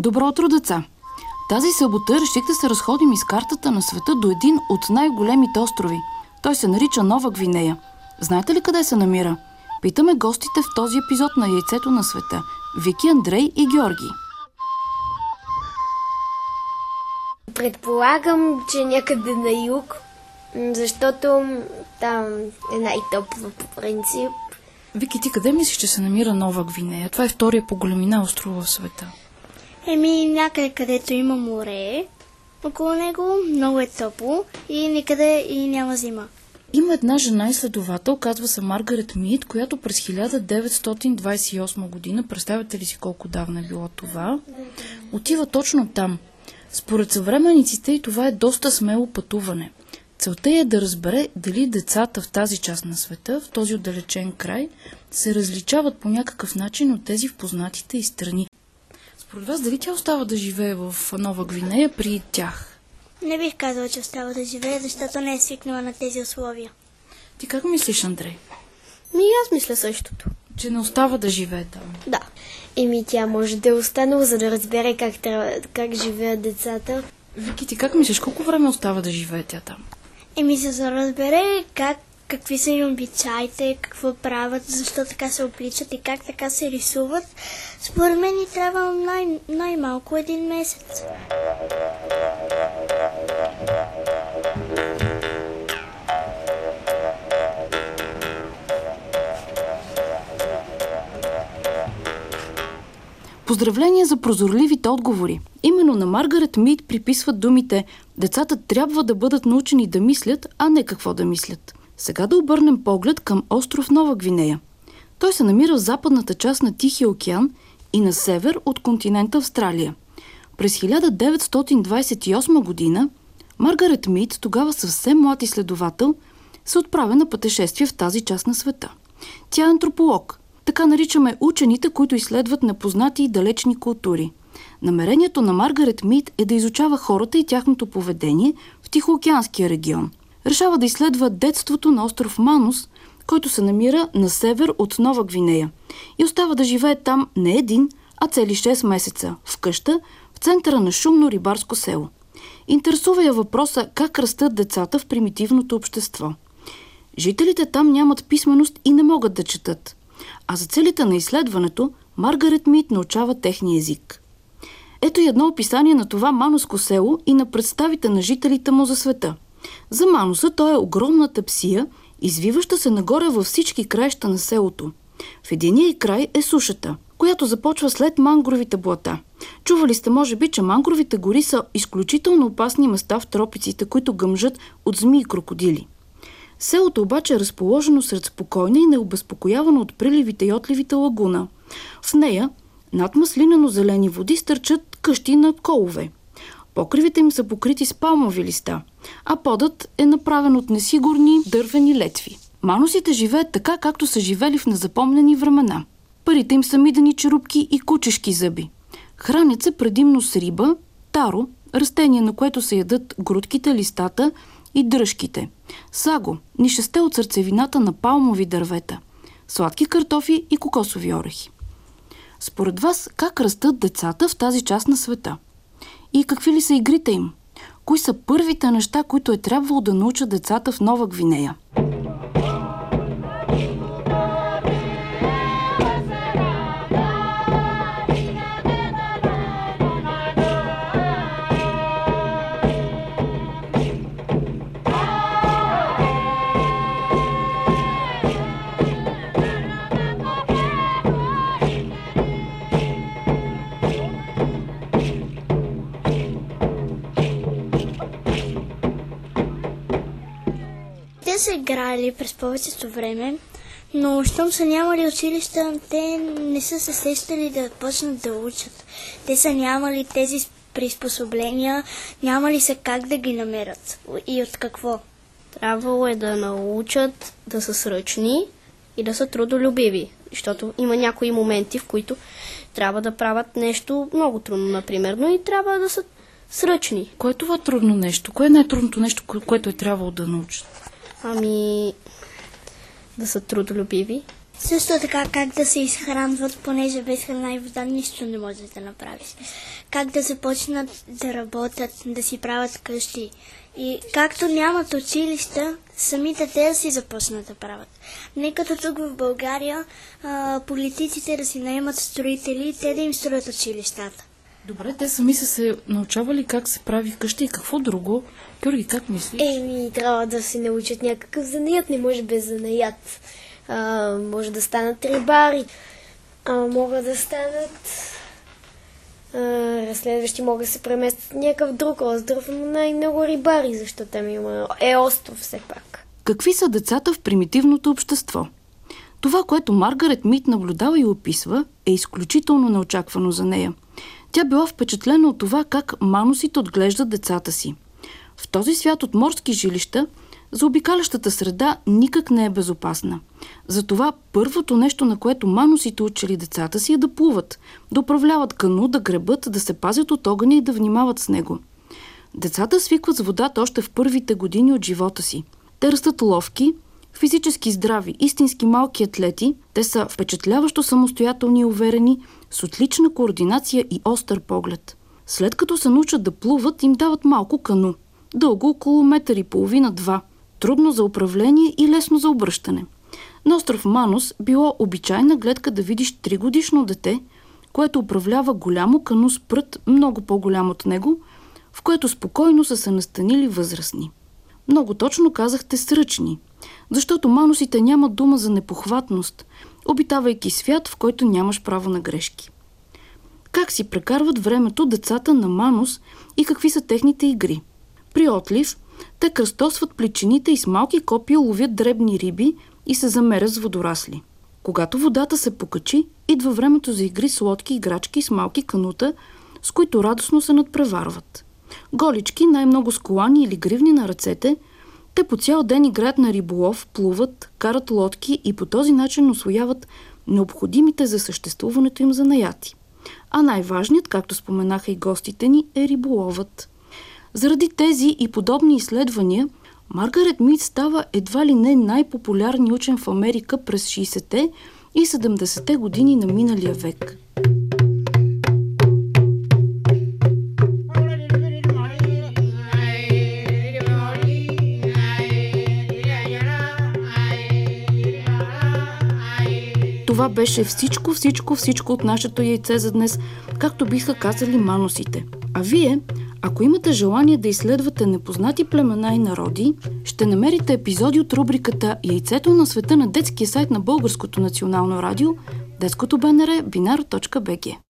Добро утро, деца! Тази събота реших да се разходим из картата на света до един от най-големите острови. Той се нарича Нова Гвинея. Знаете ли къде се намира? Питаме гостите в този епизод на Яйцето на света. Вики, Андрей и Георги. Предполагам, че някъде на юг, защото там е най-топло по принцип. Вики, ти къде мислиш, че се намира Нова Гвинея? Това е втория по големина остров в света. Някъде, където има море, около него много е топло и никъде и няма зима. Има една жена изследовател, казва се Маргарет Мид, която през 1928 година, представяте ли си колко давна е било това, отива точно там. Според съвременниците и това е доста смело пътуване. Целта е да разбере дали децата в тази част на света, в този отдалечен край, се различават по някакъв начин от тези в познатите и страни. Според вас, дали тя остава да живее в Нова Гвинея при тях? Не бих казала, че остава да живее, защото не е свикнала на тези условия. Ти как мислиш, Андрей? Аз мисля същото. Че не остава да живее там? Да. Тя може да е останала, за да разбере как живеят децата. Вики, ти как мислиш? Колко време остава да живее тя там? За да разбере какви са им обичаите, какво правят, защо така се обличат и как така се рисуват. Според мен ни трябва най-малко 1 месец. Поздравления за прозорливите отговори. Именно на Маргарет Мид приписват думите «Децата трябва да бъдат научени да мислят, а не какво да мислят». Сега да обърнем поглед към остров Нова Гвинея. Той се намира в западната част на Тихия океан и на север от континента Австралия. През 1928 година Маргарет Мид, тогава съвсем млад изследовател, се отправя на пътешествие в тази част на света. Тя е антрополог. Така наричаме учените, които изследват непознати и далечни култури. Намерението на Маргарет Мид е да изучава хората и тяхното поведение в Тихоокеанския регион. Решава да изследва детството на остров Манус, който се намира на север от Нова Гвинея. И остава да живее там не един, а цели 6 месеца, в къща, в центъра на шумно рибарско село. Интересува я въпроса как растат децата в примитивното общество. Жителите там нямат писменост и не могат да четат. А за целите на изследването Маргарет Мид научава техния език. Ето и едно описание на това мануско село и на представите на жителите му за света. За Мануса той е огромна тъпсия, извиваща се нагоре във всички краища на селото. В единия и край е сушата, която започва след мангровите блата. Чували сте, може би, че мангровите гори са изключително опасни места в тропиците, които гъмжат от змии и крокодили. Селото обаче е разположено сред спокойна и необезпокоявано от приливите и отливите лагуна. В нея над маслинено-зелени води стърчат къщи на колове. Покривите им са покрити с палмови листа, а подът е направен от несигурни дървени летви. Манусите живеят така, както са живели в незапомнени времена. Парите им са мидени черупки и кучешки зъби. Хранят се предимно с риба, таро, растение, на което се ядат грудките, листата и дръжките, саго, нишесте от сърцевината на палмови дървета, сладки картофи и кокосови орехи. Според вас, как растат децата в тази част на света? И какви ли са игрите им? Кои са първите неща, които е трябвало да научат децата в Нова Гвинея? Те са играли през повечето време, но щом са нямали училища, те не са се сещали да почнат да учат. Те са нямали тези приспособления, нямали се как да ги намерят и от какво. Трябвало е да научат да са сръчни и да са трудолюбиви, защото има някои моменти, в които трябва да правят нещо много трудно, например, но и трябва да са сръчни. Кое е това трудно нещо? Кое е най-трудното нещо, което е трябвало да научат? Да са трудолюбиви, Също така как да се изхранват, понеже без храна и вода нищо не можеш да направиш. Как да започнат да работят, да си правят къщи. И както нямат училища, самите те да си започнат да правят. Не като тук в България политиците да си наемат строители и те да им строят училищата. Добре, те сами са се научавали как се прави вкъщи и какво друго. Георги, как мислиш? Трябва да се научат някакъв занаят, не може без занаят. Може да станат рибари, могат да станат разследващи, могат да се преместят в някакъв друг остров, но най-много рибари, защото там има остров все пак. Какви са децата в примитивното общество? Това, което Маргарет Мид наблюдава и описва, е изключително неочаквано за нея. Тя била впечатлена от това как манусите отглеждат децата си. В този свят от морски жилища, заобикалящата среда никак не е безопасна. Затова първото нещо, на което манусите учили децата си, е да плуват, да управляват кану, да гребат, да се пазят от огъня и да внимават с него. Децата свикват с водата още в първите години от живота си. Те растат ловки, физически здрави, истински малки атлети. Те са впечатляващо самостоятелни и уверени, с отлична координация и остър поглед. След като се научат да плуват, им дават малко кану. Дълго около 1,5 – 2 метра. Трудно за управление и лесно за обръщане. На остров Манус било обичайна гледка да видиш 3-годишно дете, което управлява голямо кану с прът, много по-голям от него, в което спокойно са се настанили възрастни. Много точно казахте сръчни, защото манусите нямат дума за непохватност, обитавайки свят, в който нямаш право на грешки. Как си прекарват времето децата на Манус и какви са техните игри? При отлив те кръстосват плечините и с малки копия ловят дребни риби и се замерят с водорасли. Когато водата се покачи, идва времето за игри с лодки, играчки с малки канута, с които радостно се надпреварват. Голички, най-много с колани или гривни на ръцете, те по цял ден играят на риболов, плуват, карат лодки и по този начин усвояват необходимите за съществуването им занаяти. А най-важният, както споменаха и гостите ни, е риболовът. Заради тези и подобни изследвания, Маргарет Мид става едва ли не най-популярният учен в Америка през 60-те и 70-те години на миналия век. Това беше всичко от нашето яйце за днес, както биха казали манусите. А вие, ако имате желание да изследвате непознати племена и народи, ще намерите епизоди от рубриката Яйцето на света на детския сайт на Българското национално радио, детското БНР, binar.bg.